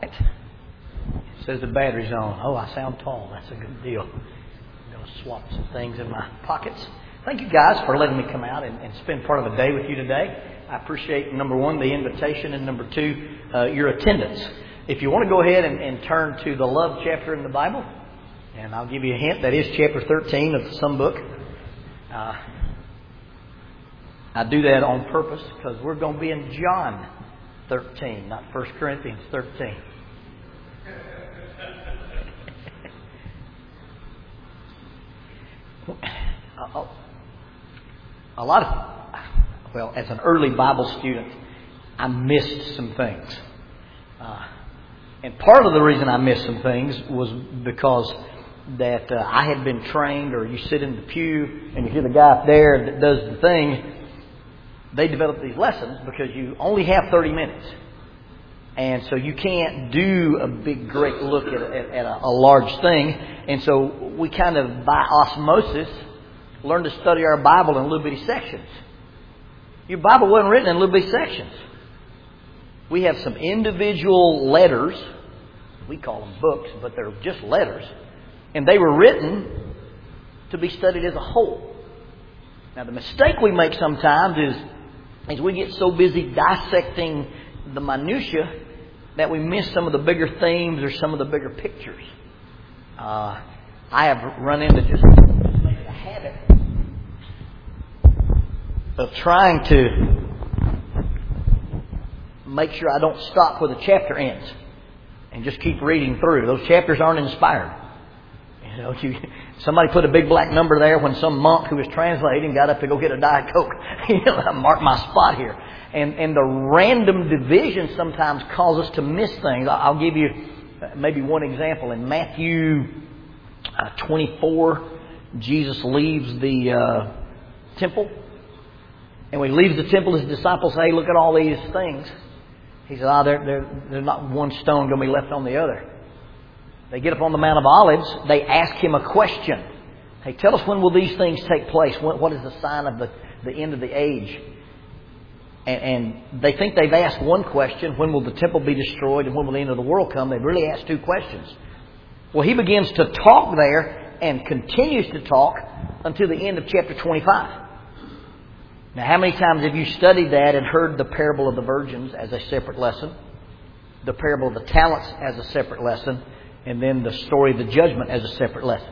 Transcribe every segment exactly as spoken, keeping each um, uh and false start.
right. It says the battery's on. Oh, I sound tall. That's a good deal. I'm going to swap some things in my pockets. Thank you guys for letting me come out and, and spend part of the day with you today. I appreciate, number one, the invitation, and number two, uh, your attendance. If you want to go ahead and, and turn to the love chapter in the Bible, and I'll give you a hint, that is chapter thirteen of some book. Uh, I do that on purpose because we're going to be in John thirteen, not First Corinthians thirteen. A lot of, well, as an early Bible student, I missed some things. Uh, and part of the reason I missed some things was because that uh, I had been trained, or you sit in the pew and you hear the guy up there that does the thing. They develop these lessons because you only have thirty minutes. And so you can't do a big, great look at, at, at a, a large thing. And so we kind of, by osmosis, learn to study our Bible in little bitty sections. Your Bible wasn't written in little bitty sections. We have some individual letters. We call them books, but they're just letters. And they were written to be studied as a whole. Now, the mistake we make sometimes is, is we get so busy dissecting the minutia that we miss some of the bigger themes or some of the bigger pictures. Uh, I have run into just making a habit of trying to make sure I don't stop where the chapter ends and just keep reading through. Those chapters aren't inspired. You know, you, somebody put a big black number there when some monk who was translating got up to go get a Diet Coke. You know, I marked my spot here. And, and the random division sometimes cause us to miss things. I'll give you maybe one example. In Matthew uh, twenty-four, Jesus leaves the uh, temple. And when he leaves the temple, his disciples say, hey, look at all these things. He said, oh, there, there, there's not one stone going to be left on the other. They get up on the Mount of Olives. They ask him a question. Hey, tell us, when will these things take place? What is the sign of the, the end of the age? And, and they think they've asked one question. When will the temple be destroyed? And when will the end of the world come? They've really asked two questions. Well, he begins to talk there and continues to talk until the end of chapter twenty-five. Now, how many times have you studied that and heard the parable of the virgins as a separate lesson? The parable of the talents as a separate lesson? And then the story of the judgment as a separate lesson.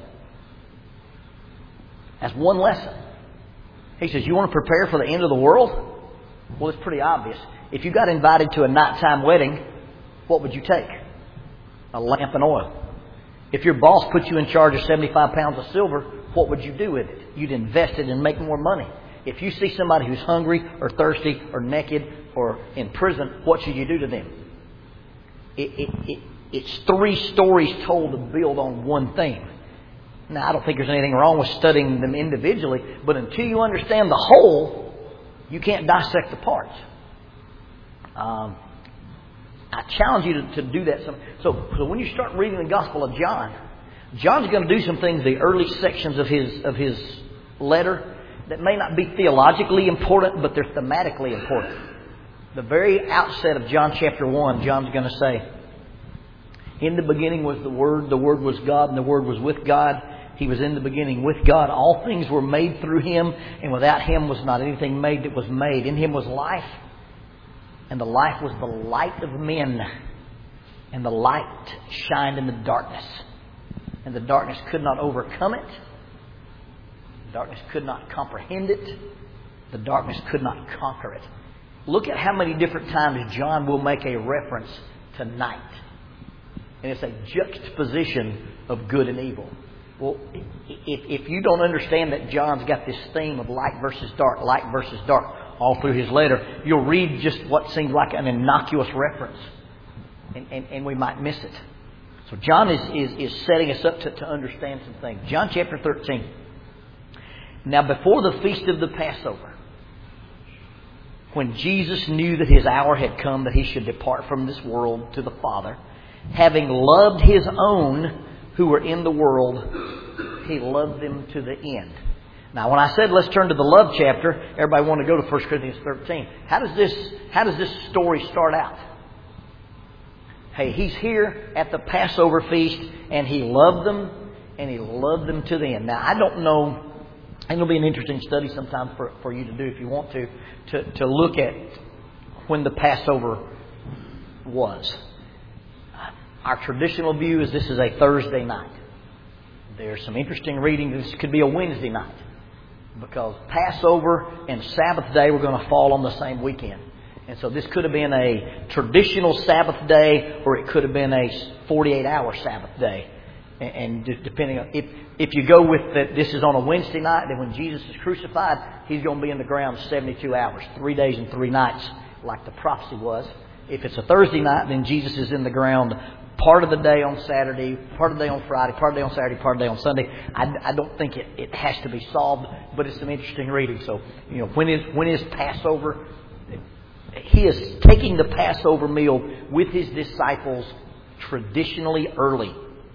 That's one lesson. He says, you want to prepare for the end of the world? Well, it's pretty obvious. If you got invited to a nighttime wedding, what would you take? A lamp and oil. If your boss put you in charge of seventy-five pounds of silver, what would you do with it? You'd invest it and make more money. If you see somebody who's hungry or thirsty or naked or in prison, what should you do to them? It, it, it, it's three stories told to build on one theme. Now, I don't think there's anything wrong with studying them individually, but until you understand the whole, you can't dissect the parts. Um, I challenge you to, to do that. Some, so, so when you start reading the Gospel of John, John's going to do some things, the early sections of his of his letter, that may not be theologically important, but they're thematically important. The very outset of John chapter one, John's going to say, in the beginning was the Word, the Word was God, and the Word was with God. He was in the beginning with God. All things were made through Him, and without Him was not anything made that was made. In Him was life, and the life was the light of men. And the light shined in the darkness, and the darkness could not overcome it. The darkness could not comprehend it. The darkness could not conquer it. Look at how many different times John will make a reference to night. And it's a juxtaposition of good and evil. Well, if, if you don't understand that John's got this theme of light versus dark, light versus dark, all through his letter, you'll read just what seems like an innocuous reference. And, and, and we might miss it. So John is, is, is setting us up to, to understand some things. John chapter thirteen. Now, before the feast of the Passover, when Jesus knew that His hour had come that He should depart from this world to the Father, having loved His own who were in the world, He loved them to the end. Now, when I said let's turn to the love chapter, everybody wanted to go to First Corinthians thirteen. How does this, how does this story start out? Hey, He's here at the Passover feast, and He loved them, and He loved them to the end. Now, I don't know, and it'll be an interesting study sometime for, for you to do if you want to, to, to look at when the Passover was. Our traditional view is this is a Thursday night. There's some interesting reading. This could be a Wednesday night, because Passover and Sabbath day were going to fall on the same weekend. And so this could have been a traditional Sabbath day, or it could have been a forty-eight hour Sabbath day. And depending on, if, if you go with that this is on a Wednesday night, then when Jesus is crucified, He's going to be in the ground seventy-two hours, three days and three nights, like the prophecy was. If it's a Thursday night, then Jesus is in the ground part of the day on Saturday, part of the day on Friday, part of the day on Saturday, part of the day on Sunday. I, I don't think it, it has to be solved, but it's some interesting reading. So, you know, when is when is Passover? He is taking the Passover meal with His disciples traditionally early.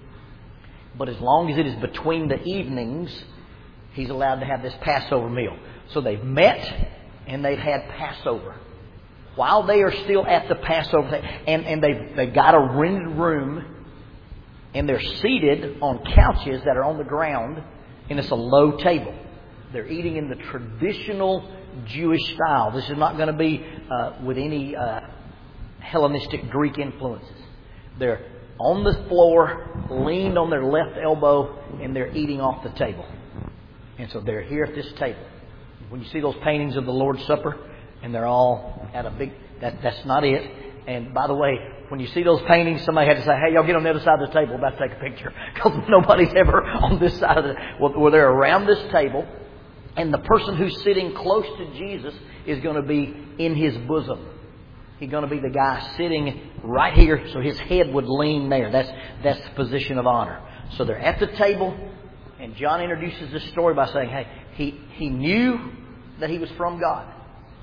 But as long as it is between the evenings, He's allowed to have this Passover meal. So they've met and they've had Passover. While they are still at the Passover, and, and they've, they've got a rented room, and they're seated on couches that are on the ground, and it's a low table. They're eating in the traditional Jewish style. This is not going to be uh, with any uh, Hellenistic Greek influences. They're on the floor, leaned on their left elbow, and they're eating off the table. And so they're here at this table. When you see those paintings of the Lord's Supper, and they're all at a big... That, that's not it. And by the way, when you see those paintings, somebody had to say, hey, y'all get on the other side of the table. We're about to take a picture. Because nobody's ever on this side of the... Well, well, they're around this table. And the person who's sitting close to Jesus is going to be in His bosom. He's going to be the guy sitting right here, so his head would lean there. That's, that's the position of honor. So they're at the table, and John introduces this story by saying, hey, he, he knew that he was from God.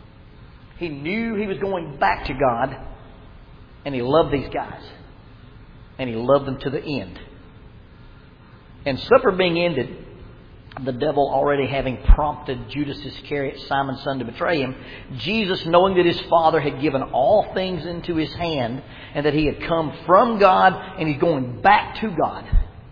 He knew he was going back to God, and he loved these guys. And he loved them to the end. And supper being ended, the devil already having prompted Judas Iscariot, Simon's son, to betray Him, Jesus, knowing that His Father had given all things into His hand, and that He had come from God and He's going back to God,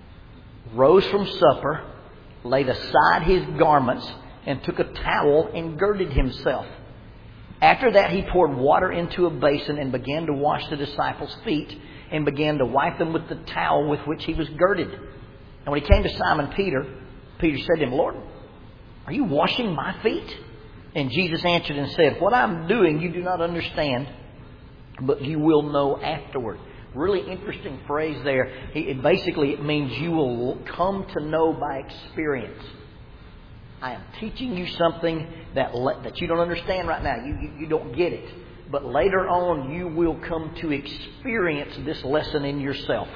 rose from supper, laid aside His garments, and took a towel and girded Himself. After that, He poured water into a basin and began to wash the disciples' feet and began to wipe them with the towel with which He was girded. And when He came to Simon Peter, Peter said to Him, Lord, are you washing my feet? And Jesus answered and said, what I'm doing you do not understand, but you will know afterward. Really interesting phrase there. It basically it means you will come to know by experience. I am teaching you something that that you don't understand right now. You, you, you don't get it. But later on, you will come to experience this lesson in yourself.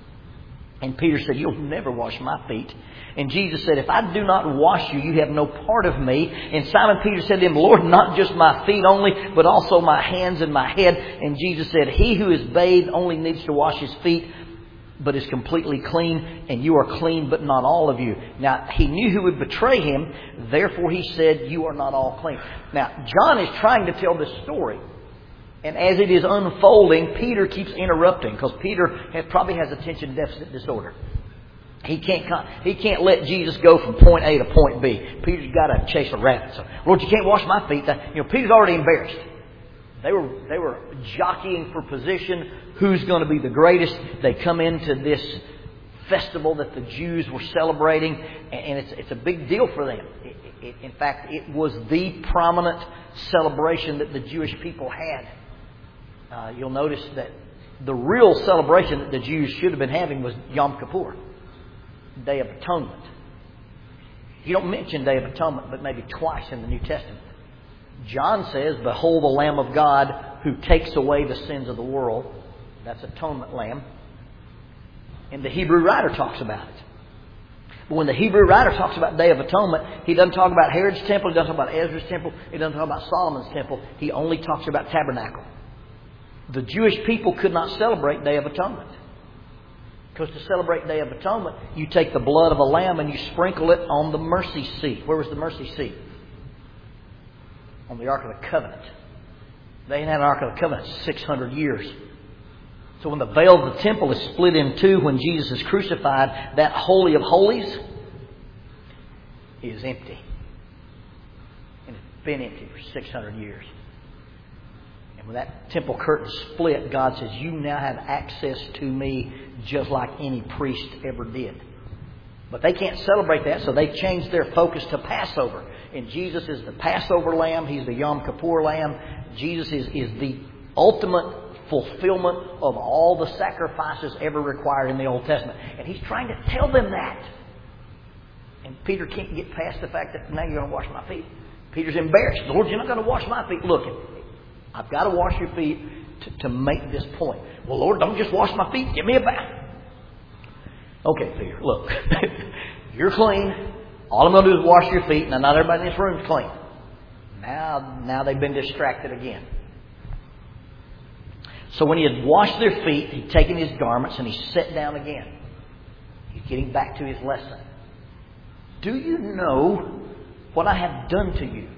And Peter said, you'll never wash my feet. And Jesus said, if I do not wash you, you have no part of me. And Simon Peter said to Him, Lord, not just my feet only, but also my hands and my head. And Jesus said, he who is bathed only needs to wash his feet, but is completely clean, and you are clean, but not all of you. Now, He knew who would betray Him, therefore He said, you are not all clean. Now, John is trying to tell this story, and as it is unfolding, Peter keeps interrupting, because Peter has, probably has attention deficit disorder. He can't he can't let Jesus go from point A to point B. Peter's got to chase a rabbit. So, Lord, you can't wash my feet. You know, Peter's already embarrassed. They were they were jockeying for position. Who's going to be the greatest? They come into this festival that the Jews were celebrating, and it's it's a big deal for them. It, it, in fact, it was the prominent celebration that the Jewish people had. Uh, you'll notice that the real celebration that the Jews should have been having was Yom Kippur, Day of Atonement. You don't mention Day of Atonement, but maybe twice in the New Testament. John says, behold the Lamb of God who takes away the sins of the world. That's atonement lamb. And the Hebrew writer talks about it. But when the Hebrew writer talks about Day of Atonement, he doesn't talk about Herod's temple, he doesn't talk about Ezra's temple, he doesn't talk about Solomon's temple. He only talks about tabernacle. The Jewish people could not celebrate Day of Atonement. Because to celebrate Day of Atonement, you take the blood of a lamb and you sprinkle it on the mercy seat. Where was the mercy seat? On the Ark of the Covenant. They hadn't had an Ark of the Covenant six hundred years. So when the veil of the temple is split in two when Jesus is crucified, that Holy of Holies is empty. And it's been empty for six hundred years. And when that temple curtain split, God says, you now have access to me just like any priest ever did. But they can't celebrate that, so they changed their focus to Passover. And Jesus is the Passover lamb. He's the Yom Kippur lamb. Jesus is, is the ultimate fulfillment of all the sacrifices ever required in the Old Testament. And He's trying to tell them that. And Peter can't get past the fact that now you're going to wash my feet. Peter's embarrassed. Lord, you're not going to wash my feet. Look, I've got to wash your feet to, to make this point. Well, Lord, don't just wash my feet. Give me a bath. Okay, Peter, look. You're clean. All I'm going to do is wash your feet. Now, not everybody in this room is clean. Now, now they've been distracted again. So when he had washed their feet, he'd taken his garments and he sat down again. He's getting back to his lesson. Do you know what I have done to you?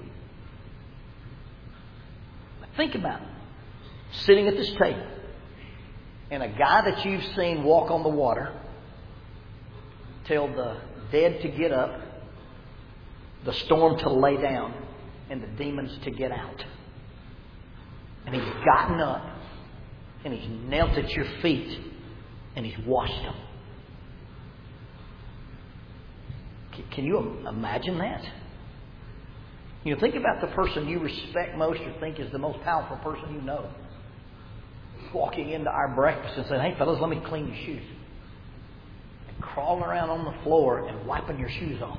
Think about it. Sitting at this table, and a guy that you've seen walk on the water, tell the dead to get up, the storm to lay down, and the demons to get out. And he's gotten up, and he's knelt at your feet, and he's washed them. Can you imagine that? You know, think about the person you respect most or think is the most powerful person you know. Walking into our breakfast and saying, hey, fellas, let me clean your shoes. And crawling around on the floor and wiping your shoes off.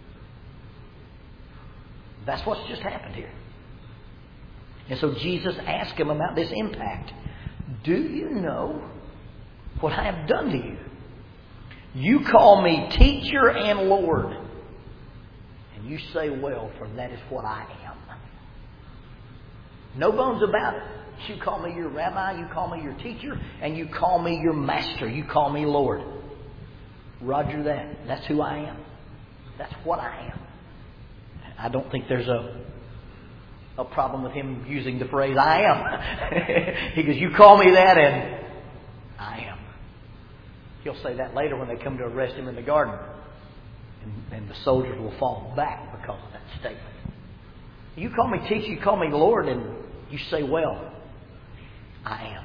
That's what's just happened here. And so Jesus asked him about this impact. Do you know what I have done to you? You call me teacher and Lord. And you say, well, for that is what I am. No bones about it. You call me your rabbi, you call me your teacher, and you call me your master. You call me Lord. Roger that. That's who I am. That's what I am. I don't think there's a a problem with him using the phrase, I am. He goes, you call me that and I am. He'll say that later when they come to arrest him in the garden. And, and the soldiers will fall back because of that statement. You call me teacher, you call me Lord, and you say, well, I am.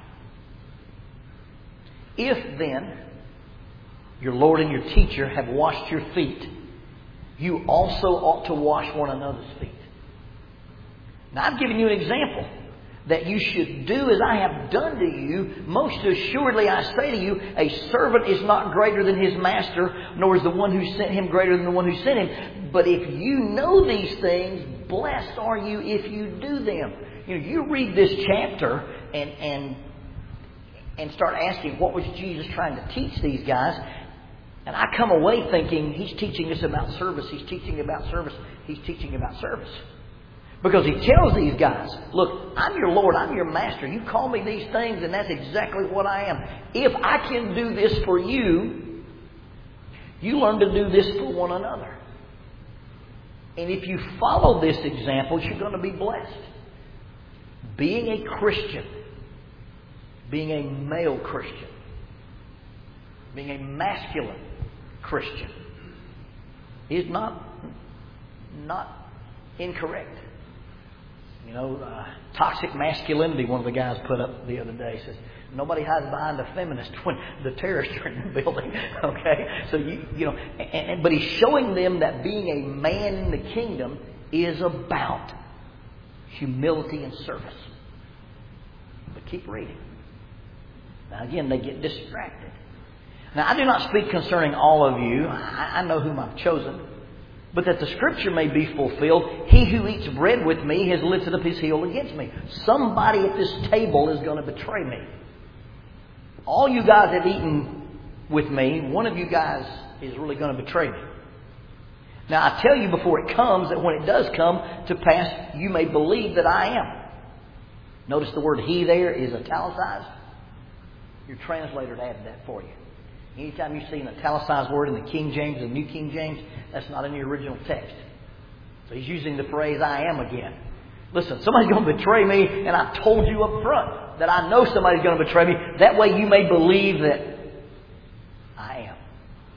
If then your Lord and your teacher have washed your feet, you also ought to wash one another's feet. Now, I've given you an example that you should do as I have done to you. Most assuredly, I say to you, a servant is not greater than his master, nor is the one who sent him greater than the one who sent him. But if you know these things, blessed are you if you do them. You know, you read this chapter and and and start asking, what was Jesus trying to teach these guys? And I come away thinking, he's teaching us about service. He's teaching about service. He's teaching about service. Because he tells these guys, look, I'm your Lord, I'm your master. You call me these things and that's exactly what I am. If I can do this for you, you learn to do this for one another. And if you follow this example, you're going to be blessed. Being a Christian, being a male Christian, being a masculine Christian is not, not incorrect. You know, uh, toxic masculinity, one of the guys put up the other day, says, nobody hides behind a feminist when the terrorists are in the building. Okay? So, you, you know, and, and, but he's showing them that being a man in the kingdom is about humility and service. But keep reading. Now, again, they get distracted. Now, I do not speak concerning all of you. I, I know whom I've chosen. But that the scripture may be fulfilled, he who eats bread with me has lifted up his heel against me. Somebody at this table is going to betray me. All you guys have eaten with me, one of you guys is really going to betray me. Now, I tell you before it comes that when it does come to pass, you may believe that I am. Notice the word he there is italicized. Your translator added that for you. Anytime you see an italicized word in the King James and New King James, that's not in the original text. So he's using the phrase I am again. Listen, somebody's going to betray me, and I've told you up front that I know somebody's going to betray me. That way you may believe that I am.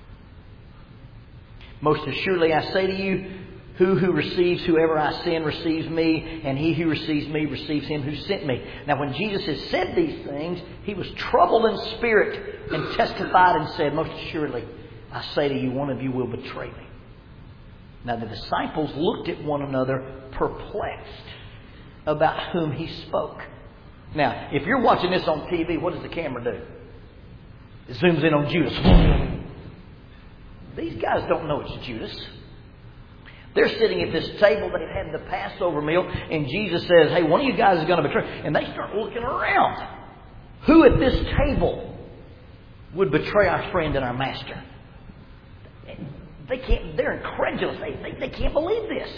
Most assuredly I say to you, who who receives whoever I send receives me, and he who receives me receives him who sent me. Now when Jesus has said these things, he was troubled in spirit and testified and said, most assuredly I say to you, one of you will betray me. Now the disciples looked at one another perplexed about whom he spoke. Now, if you're watching this on T V, what does the camera do? It zooms in on Judas. These guys don't know it's Judas. They're sitting at this table. They've had the Passover meal. And Jesus says, hey, one of you guys is going to betray. And they start looking around. Who at this table would betray our friend and our master? They can't, they're incredulous. They, they, they can't believe this.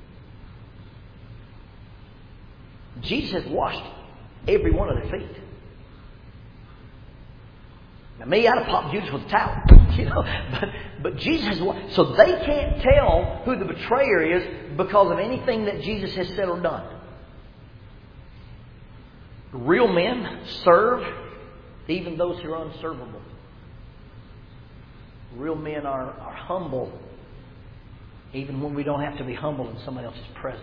Jesus has washed every one of their feet. Now me, I'd have popped Judas with a towel. You know, but, but Jesus has washed. So they can't tell who the betrayer is because of anything that Jesus has said or done. Real men serve even those who are unservable. Real men are, are humble even when we don't have to be humble in somebody else's presence.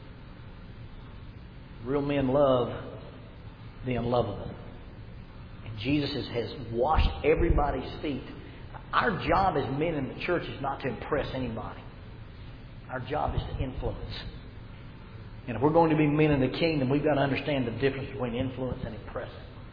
Real men love the unlovable. And Jesus has, has washed everybody's feet. Our job as men in the church is not to impress anybody. Our job is to influence. And if we're going to be men in the kingdom, we've got to understand the difference between influence and impressing.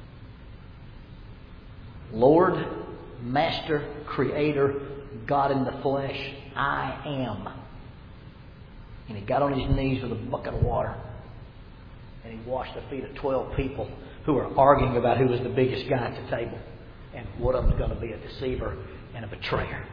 Lord, Master, Creator, God in the flesh, I am. And he got on his knees with a bucket of water. And he washed the feet of twelve people who were arguing about who was the biggest guy at the table. And one of them's going to be a deceiver and a betrayer.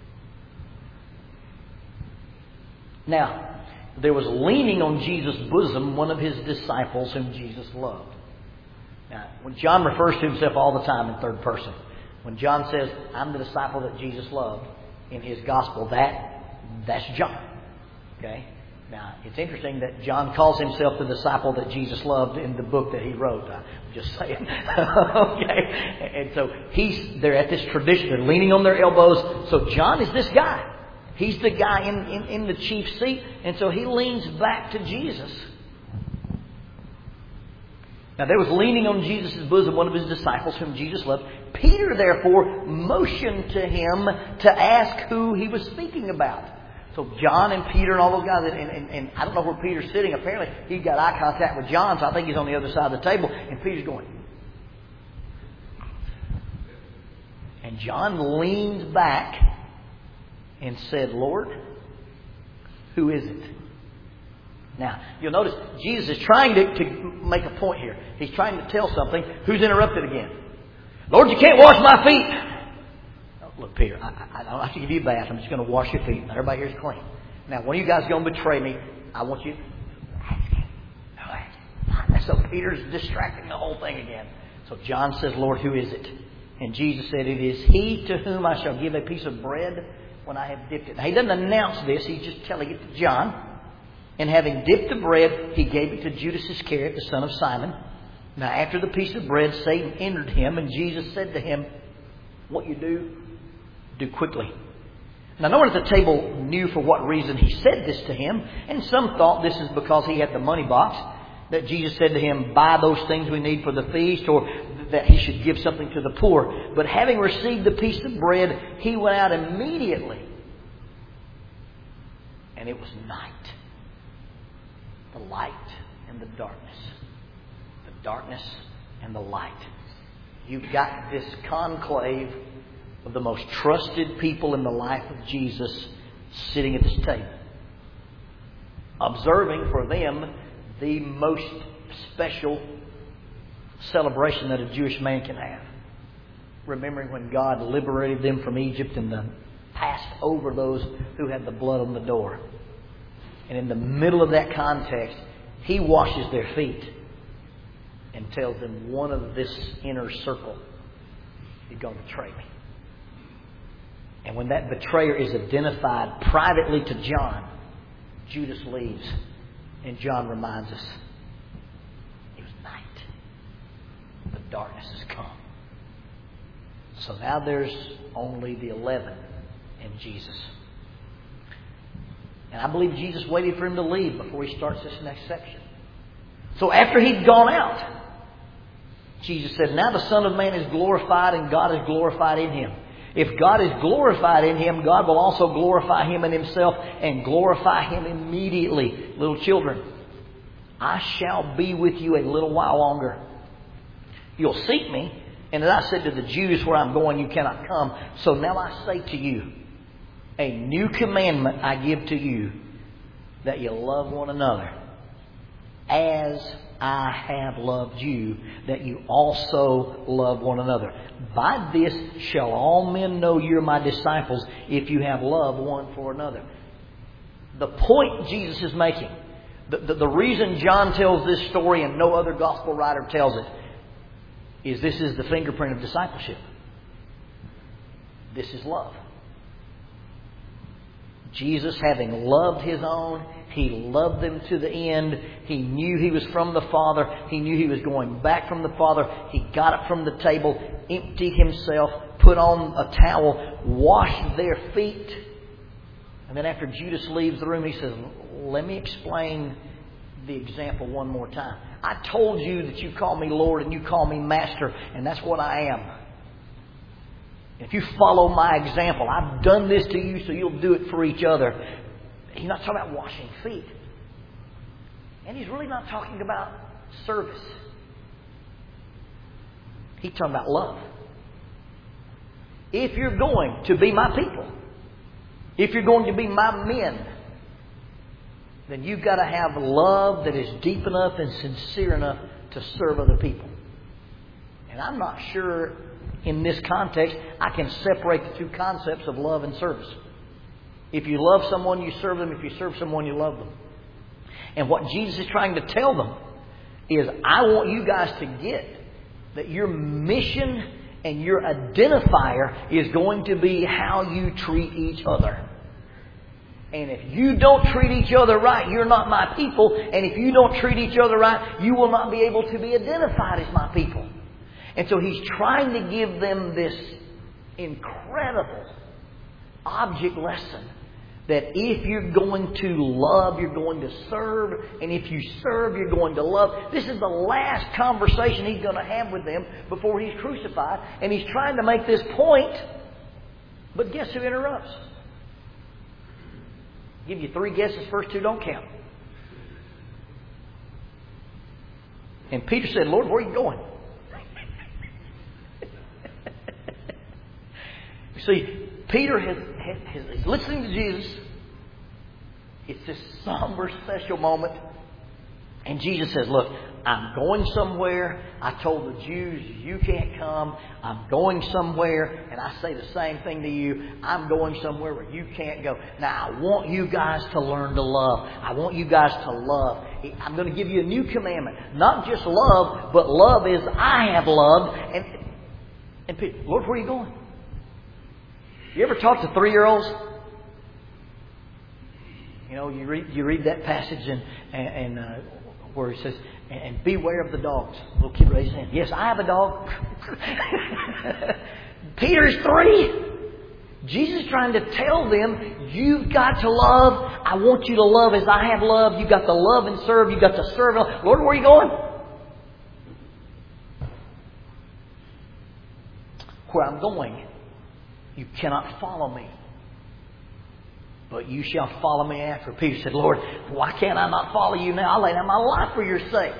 Now, there was leaning on Jesus' bosom one of his disciples whom Jesus loved. Now, when John refers to himself all the time in third person, when John says, I'm the disciple that Jesus loved in his gospel, that that's John. Okay? Now, it's interesting that John calls himself the disciple that Jesus loved in the book that he wrote. I'm just saying. Okay? And so he's they're at this tradition. They're leaning on their elbows. So John is this guy. He's the guy in, in, in the chief seat. And so he leans back to Jesus. Now, there was leaning on Jesus' bosom one of his disciples whom Jesus loved. Peter, therefore, motioned to him to ask who he was speaking about. So John and Peter and all those guys, and, and, and I don't know where Peter's sitting. Apparently, he got eye contact with John, so I think he's on the other side of the table. And Peter's going. And John leaned back and said, Lord, who is it? Now, you'll notice Jesus is trying to, to make a point here. He's trying to tell something. Who's interrupted again? Lord, you can't wash my feet. Look, Peter, I, I, I don't have to give you a bath. I'm just going to wash your feet. Now, everybody here's clean. Now, one of you guys is going to betray me. I want you... So Peter's distracting the whole thing again. So John says, Lord, who is it? And Jesus said, it is he to whom I shall give a piece of bread when I have dipped it. Now, he doesn't announce this. He's just telling it to John. And having dipped the bread, he gave it to Judas Iscariot, the son of Simon. Now, after the piece of bread, Satan entered him, and Jesus said to him, what you do, do quickly. Now, no one at the table knew for what reason he said this to him. And some thought this is because he had the money box. That Jesus said to him, buy those things we need for the feast, or that he should give something to the poor. But having received the piece of bread, he went out immediately. And it was night. The light and the darkness. The darkness and the light. You've got this conclave of the most trusted people in the life of Jesus sitting at this table. Observing for them the most special celebration that a Jewish man can have. Remembering when God liberated them from Egypt and then passed over those who had the blood on the door. And in the middle of that context, he washes their feet and tells them, one of this inner circle is going to betray me. And when that betrayer is identified privately to John, Judas leaves And John reminds us, it was night. The darkness has come. So now there's only the eleven and Jesus. And I believe Jesus waited for him to leave before he starts this next section. So after he'd gone out, Jesus said, now the Son of Man is glorified and God is glorified in him. If God is glorified in him, God will also glorify him in himself and glorify him immediately. Little children, I shall be with you a little while longer. You'll seek me. And as I said to the Jews, where I'm going, you cannot come. So now I say to you, a new commandment I give to you, that you love one another as I have loved you, that you also love one another. By this shall all men know you're my disciples, if you have love one for another. The point Jesus is making, the, the, the reason John tells this story and no other gospel writer tells it, is this is the fingerprint of discipleship. This is love. Jesus, having loved his own, he loved them to the end. He knew he was from the Father. He knew he was going back from the Father. He got up from the table, emptied himself, put on a towel, washed their feet. And then after Judas leaves the room, he says, let me explain the example one more time. I told you that you call me Lord and you call me Master, and that's what I am. If you follow my example, I've done this to you so you'll do it for each other. He's not talking about washing feet. And he's really not talking about service. He's talking about love. If you're going to be my people, if you're going to be my men, then you've got to have love that is deep enough and sincere enough to serve other people. And I'm not sure in this context I can separate the two concepts of love and service. If you love someone, you serve them. If you serve someone, you love them. And what Jesus is trying to tell them is, I want you guys to get that your mission and your identifier is going to be how you treat each other. And if you don't treat each other right, you're not my people. And if you don't treat each other right, you will not be able to be identified as my people. And so he's trying to give them this incredible object lesson that if you're going to love, you're going to serve. And if you serve, you're going to love. This is the last conversation he's going to have with them before he's crucified. And he's trying to make this point. But guess who interrupts? Give you three guesses. First two don't count. And Peter said, Lord, where are you going? You see, Peter has, has, is listening to Jesus. It's this somber, special moment. And Jesus says, look, I'm going somewhere. I told the Jews, you can't come. I'm going somewhere. And I say the same thing to you. I'm going somewhere where you can't go. Now, I want you guys to learn to love. I want you guys to love. I'm going to give you a new commandment. Not just love, but love is I have loved. And, and Peter, Lord, where are you going? You ever talk to three-year-olds? You know, you read you read that passage and, and, and uh, where he says, and beware of the dogs. Little kid raised his hand. Yes, I have a dog. Peter's three. Jesus is trying to tell them, you've got to love. I want you to love as I have loved. You've got to love and serve. You've got to serve. Lord, where are you going? Where I'm going, you cannot follow me, but you shall follow me after. Peter said, Lord, why can't I not follow you now? I'll lay down my life for your sake.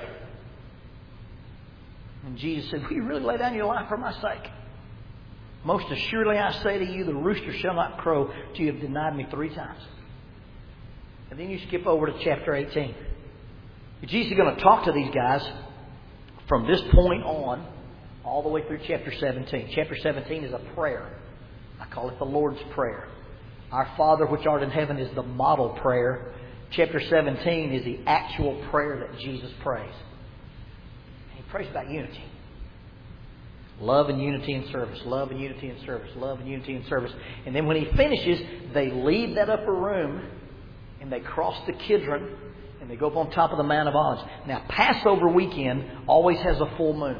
And Jesus said, will you really lay down your life for my sake? Most assuredly I say to you, the rooster shall not crow till you have denied me three times. And then you skip over to chapter eighteen. Jesus is going to talk to these guys from this point on all the way through chapter seventeen. Chapter seventeen is a prayer. I call it the Lord's Prayer. Our Father which art in heaven is the model prayer. Chapter seventeen is the actual prayer that Jesus prays. And he prays about unity. Love and unity and service. Love and unity and service. Love and unity and service. And then when he finishes, they leave that upper room and they cross the Kidron And they go up on top of the Mount of Olives. Now, Passover weekend always has a full moon.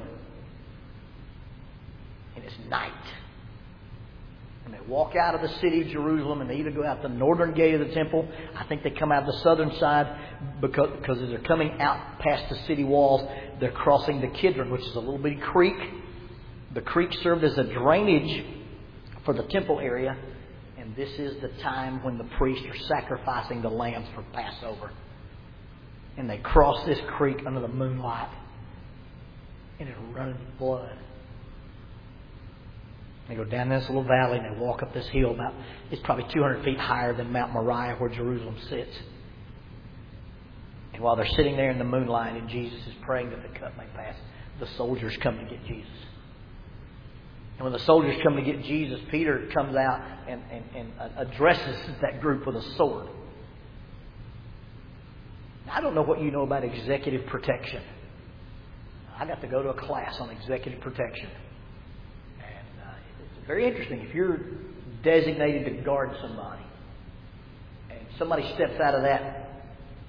And it's night. And they walk out of the city of Jerusalem, and they either go out the northern gate of the temple. I think they come out the southern side because, because as they're coming out past the city walls, they're crossing the Kidron, which is a little bitty creek. The creek served as a drainage for the temple area. And this is the time when the priests are sacrificing the lambs for Passover. And they cross this creek under the moonlight. And it's running with blood. They go down this little valley and they walk up this hill. About it's probably two hundred feet higher than Mount Moriah where Jerusalem sits. And while they're sitting there in the moonlight and Jesus is praying that the cup may pass, the soldiers come to get Jesus. And when the soldiers come to get Jesus, Peter comes out and, and, and addresses that group with a sword. Now, I don't know what you know about executive protection. I got to go to a class on executive protection. And uh, it's very interesting. If you're designated to guard somebody, and somebody steps out of that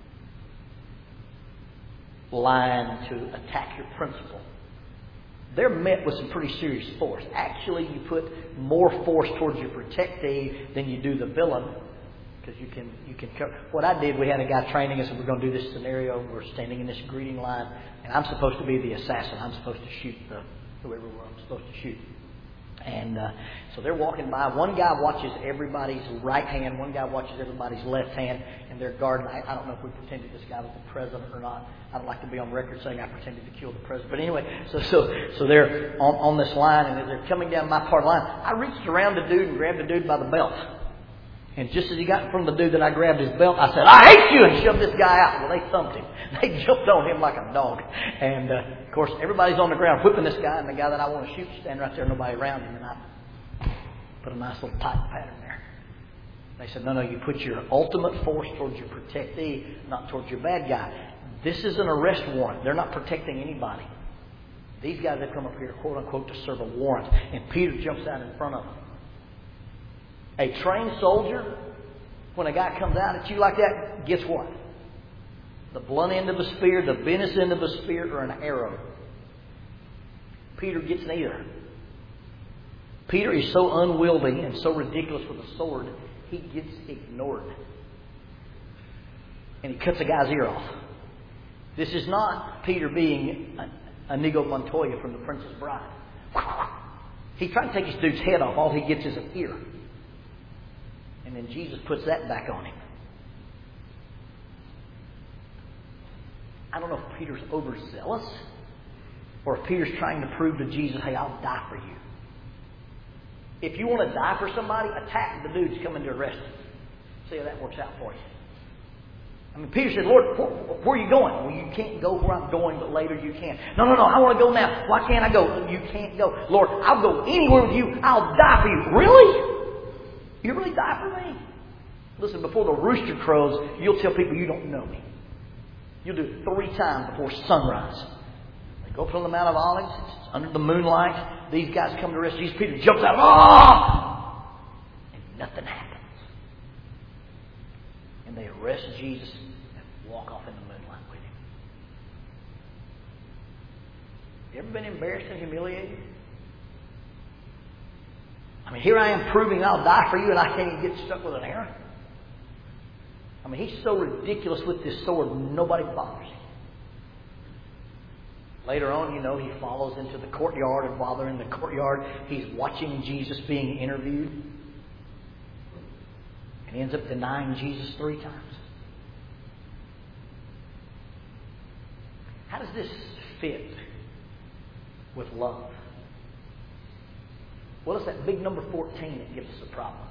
line to attack your principal, they're met with some pretty serious force. Actually, you put more force towards your protectee than you do the villain, because you can you can cover. What I did, we had a guy training us, and we're going to do this scenario. We're standing in this greeting line, and I'm supposed to be the assassin. I'm supposed to shoot the whoever I'm supposed to shoot. And uh, so they're walking by. One guy watches everybody's right hand. One guy watches everybody's left hand. And they're guarding. I, I don't know if we pretended this guy was the president or not. I don't like to be on record saying I pretended to kill the president. But anyway, so so so they're on, on this line. And as they're coming down my part of the line, I reached around the dude and grabbed the dude by the belt. And just as he got in front of the dude that I grabbed his belt, I said, "I hate you!" and shoved this guy out. Well, they thumped him. They jumped on him like a dog. And, uh, of course, everybody's on the ground whipping this guy. And the guy that I want to shoot is standing right there, nobody around him. And I put a nice little tight pattern there. They said, no, no, you put your ultimate force towards your protectee, not towards your bad guy. This is an arrest warrant. They're not protecting anybody. These guys have come up here, quote unquote, to serve a warrant. And Peter jumps out in front of them. A trained soldier, when a guy comes out at you like that, guess what? The blunt end of a spear, the venomous end of a spear, or an arrow. Peter gets neither. Peter is so unwieldy and so ridiculous with a sword, he gets ignored. And he cuts a guy's ear off. This is not Peter being Inigo Montoya from The Princess Bride. He tried to take his dude's head off. All he gets is an ear. And then Jesus puts that back on him. I don't know if Peter's overzealous or if Peter's trying to prove to Jesus, hey, I'll die for you. If you want to die for somebody, attack the dude's coming to arrest you. See how that works out for you. I mean, Peter said, Lord, where, where are you going? Well, you can't go where I'm going, but later you can. No, no, no, I want to go now. Why can't I go? You can't go. Lord, I'll go anywhere with you. I'll die for you. Really? You really die for me? Listen, before the rooster crows, you'll tell people you don't know me. You'll do it three times before sunrise. They go up on the Mount of Olives. It's under the moonlight. These guys come to arrest Jesus. Peter jumps out. Ah! And nothing happens. And they arrest Jesus and walk off in the moonlight with him. You ever been embarrassed and humiliated? I mean, here I am proving I'll die for you and I can't even get stuck with an arrow. I mean, he's so ridiculous with this sword, nobody bothers him. Later on, you know, he follows into the courtyard, and while they're in the courtyard, he's watching Jesus being interviewed. And he ends up denying Jesus three times. How does this fit with love? Well, it's that big number fourteen that gives us a problem.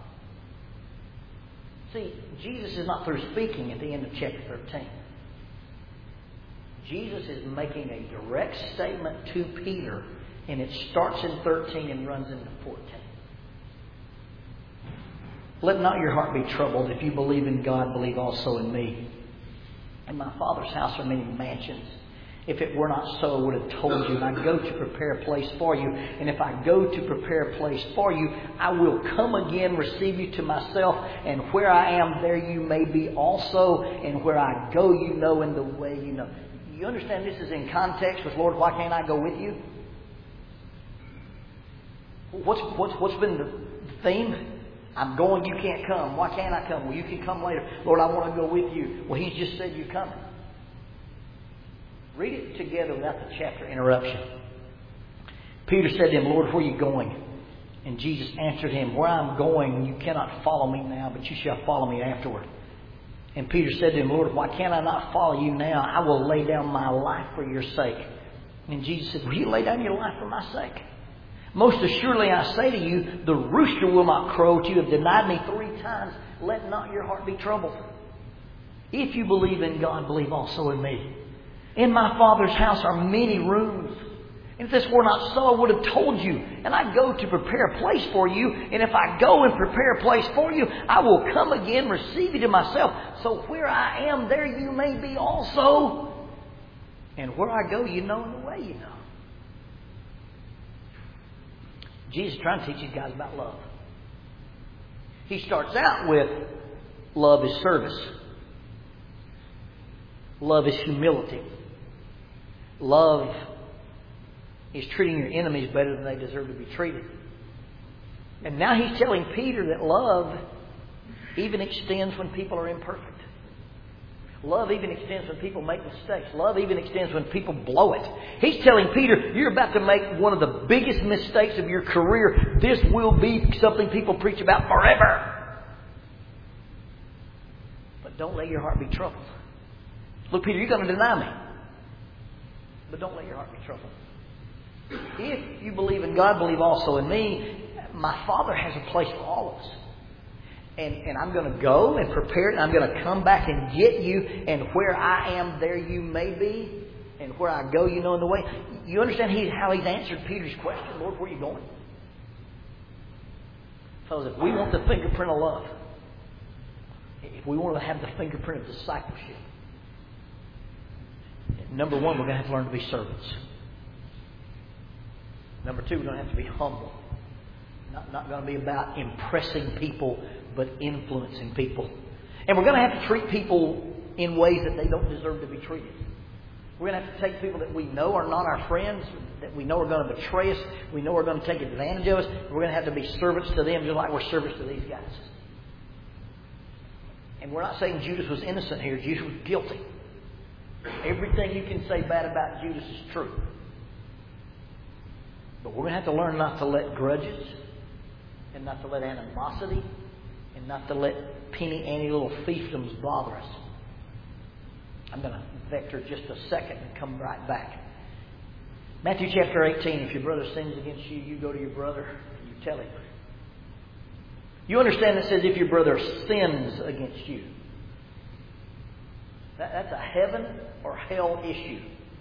See, Jesus is not through speaking at the end of chapter thirteen. Jesus is making a direct statement to Peter, and it starts in thirteen and runs into fourteen. Let not your heart be troubled. If you believe in God, believe also in me. In my Father's house are many mansions. If it were not so, I would have told you, and I go to prepare a place for you. And if I go to prepare a place for you, I will come again, receive you to myself, and where I am, there you may be also, and where I go, you know, and the way you know. You understand this is in context with, Lord, why can't I go with you? What's, what's, what's been the theme? I'm going, you can't come. Why can't I come? Well, you can come later. Lord, I want to go with you. Well, He's just said you're coming. Read it together without the chapter interruption. Peter said to him, Lord, where are you going? And Jesus answered him, where I'm going, you cannot follow me now, but you shall follow me afterward. And Peter said to him, Lord, why can't I not follow you now? I will lay down my life for your sake. And Jesus said, will you lay down your life for my sake? Most assuredly I say to you, the rooster will not crow till you have denied me three times. Let not your heart be troubled. If you believe in God, believe also in me. In my Father's house are many rooms. And if this were not so, I would have told you. And I go to prepare a place for you. And if I go and prepare a place for you, I will come again, receive you to myself. So where I am, there you may be also. And where I go, you know, and the way you know. Jesus is trying to teach these guys about love. He starts out with love is service. Love is humility. Love is treating your enemies better than they deserve to be treated. And now He's telling Peter that love even extends when people are imperfect. Love even extends when people make mistakes. Love even extends when people blow it. He's telling Peter, you're about to make one of the biggest mistakes of your career. This will be something people preach about forever. But don't let your heart be troubled. Look, Peter, you're going to deny me. But don't let your heart be troubled. If you believe in God, believe also in me. My Father has a place for all of us. And, and I'm going to go and prepare it. And I'm going to come back and get you. And where I am, there you may be. And where I go, you know in the way. You understand he, how He's answered Peter's question? Lord, where are you going? Fellas, if we want the fingerprint of love, if we want to have the fingerprint of discipleship, number one, we're going to have to learn to be servants. Number two, we're going to have to be humble. Not, not going to be about impressing people, but influencing people. And we're going to have to treat people in ways that they don't deserve to be treated. We're going to have to take people that we know are not our friends, that we know are going to betray us, we know are going to take advantage of us. We're going to have to be servants to them just like we're servants to these guys. And we're not saying Judas was innocent here. Judas was guilty. Everything you can say bad about Judas is true. But we're going to have to learn not to let grudges and not to let animosity and not to let penny ante little fiefdoms bother us. I'm going to vector just a second and come right back. Matthew chapter eighteen, if your brother sins against you, you go to your brother and you tell him. You understand it says if your brother sins against you. That, that's a heaven or hell issue.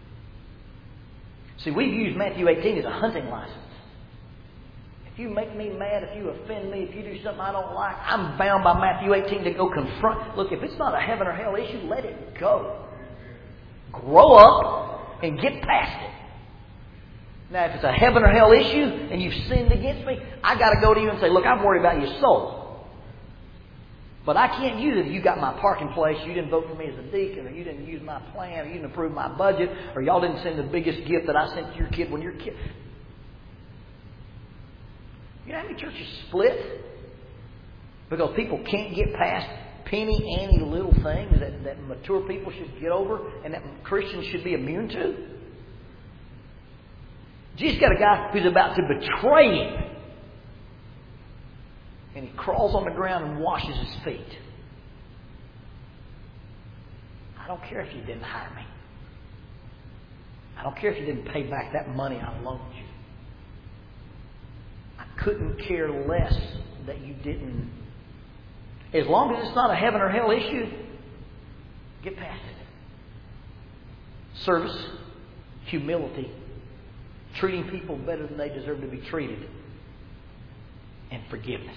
See, we've used Matthew eighteen as a hunting license. If you make me mad, if you offend me, if you do something I don't like, I'm bound by Matthew eighteen to go confront. Look, if it's not a heaven or hell issue, let it go. Grow up and get past it. Now, if it's a heaven or hell issue and you've sinned against me, I got to go to you and say, look, I'm worried about your soul. But I can't use it if you got my parking place, you didn't vote for me as a deacon, or you didn't use my plan, or you didn't approve my budget, or y'all didn't send the biggest gift that I sent to your kid when your kid... You know how many churches split? Because people can't get past penny ante little things that, that mature people should get over and that Christians should be immune to. Jesus got a guy who's about to betray him. And he crawls on the ground and washes his feet. I don't care if you didn't hire me. I don't care if you didn't pay back that money I loaned you. I couldn't care less that you didn't. As long as it's not a heaven or hell issue, get past it. Service, humility, treating people better than they deserve to be treated, and forgiveness.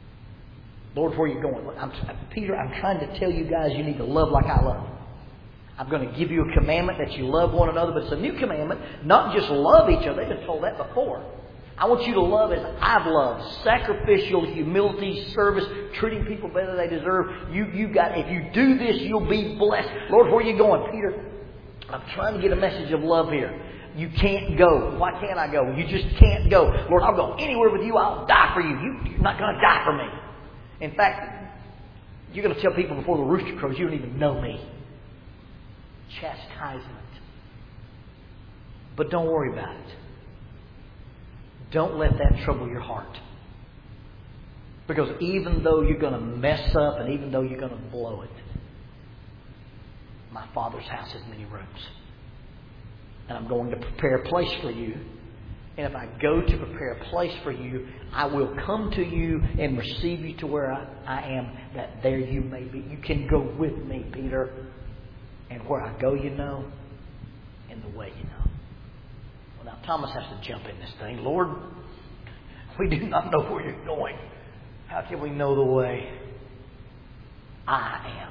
Lord, where are you going? I'm, Peter, I'm trying to tell you guys you need to love like I love. I'm going to give you a commandment that you love one another, but it's a new commandment. Not just love each other. They've been told that before. I want you to love as I've loved. Sacrificial humility, service, treating people better than they deserve. You, you got, if you do this, you'll be blessed. Lord, where are you going? Peter, I'm trying to get a message of love here. You can't go. Why can't I go? You just can't go. Lord, I'll go anywhere with you. I'll die for you. you you're not going to die for me. In fact, you're going to tell people before the rooster crows, you don't even know me. Chastisement. But don't worry about it. Don't let that trouble your heart. Because even though you're going to mess up and even though you're going to blow it, my Father's house has many rooms. And I'm going to prepare a place for you. And if I go to prepare a place for you, I will come to you and receive you to where I, I am, that there you may be. You can go with me, Peter. And where I go, you know, and the way you know. Well, now Thomas has to jump in this thing. Lord, we do not know where you're going. How can we know the way? I am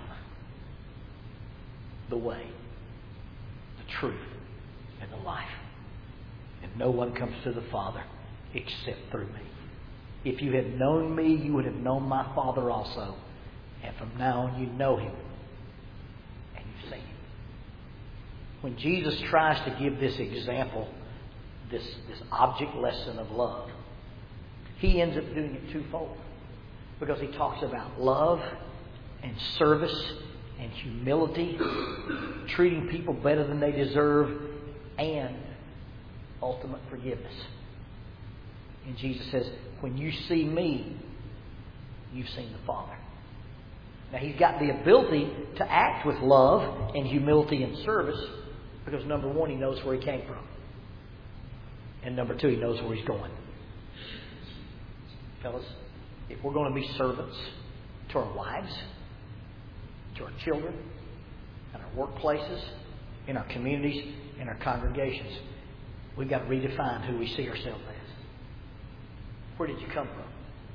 the way, the truth, and the life. And no one comes to the Father except through me. If you had known me, you would have known my Father also. And from now on, you know Him. And you've seen Him. When Jesus tries to give this example, this, this object lesson of love, He ends up doing it twofold. Because He talks about love and service and humility, treating people better than they deserve, and ultimate forgiveness. And Jesus says, when you see me, you've seen the Father. Now, He's got the ability to act with love and humility and service because, number one, He knows where He came from. And number two, He knows where He's going. Fellas, if we're going to be servants to our wives, to our children, in our workplaces, in our communities, in our congregations, we've got to redefine who we see ourselves as. Where did you come from?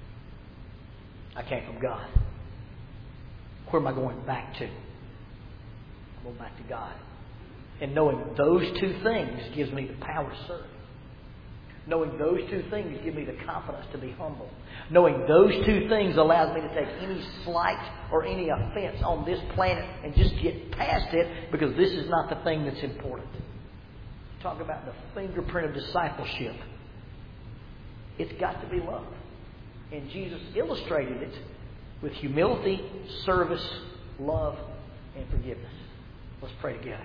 I came from God. Where am I going back to? I'm going back to God. And knowing those two things gives me the power to serve. Knowing those two things give me the confidence to be humble. Knowing those two things allows me to take any slight or any offense on this planet and just get past it because this is not the thing that's important. Talk about the fingerprint of discipleship. It's got to be love. And Jesus illustrated it with humility, service, love, and forgiveness. Let's pray together.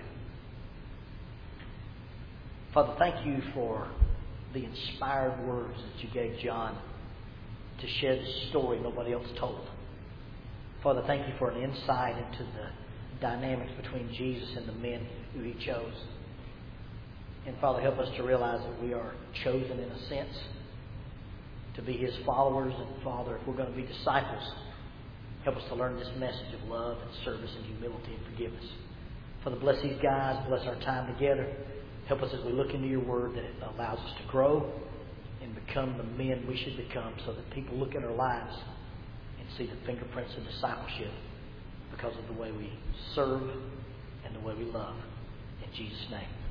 Father, thank you for the inspired words that you gave John to share this story nobody else told. Father, thank you for an insight into the dynamics between Jesus and the men who He chose. And Father, help us to realize that we are chosen in a sense to be His followers. And Father, if we're going to be disciples, help us to learn this message of love and service and humility and forgiveness. Father, bless these guys. Bless our time together. Help us as we look into your word that it allows us to grow and become the men we should become so that people look at our lives and see the fingerprints of discipleship because of the way we serve and the way we love. In Jesus' name.